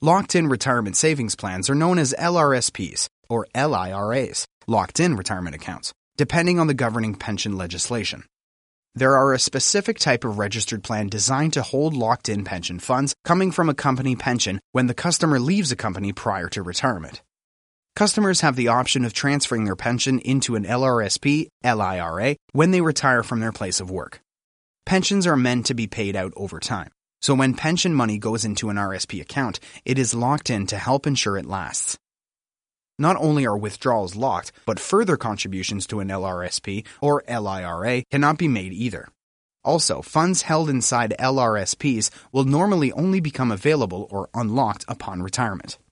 Locked-in retirement savings plans are known as LRSPs, or LIRAs, locked-in retirement accounts, depending on the governing pension legislation. There are a specific type of registered plan designed to hold locked-in pension funds coming from a company pension when the customer leaves a company prior to retirement. Customers have the option of transferring their pension into an LRSP, LIRA, when they retire from their place of work. Pensions are meant to be paid out over time, so when pension money goes into an RSP account, it is locked in to help ensure it lasts. Not only are withdrawals locked, but further contributions to an LRSP or LIRA cannot be made either. Also, funds held inside LRSPs will normally only become available or unlocked upon retirement.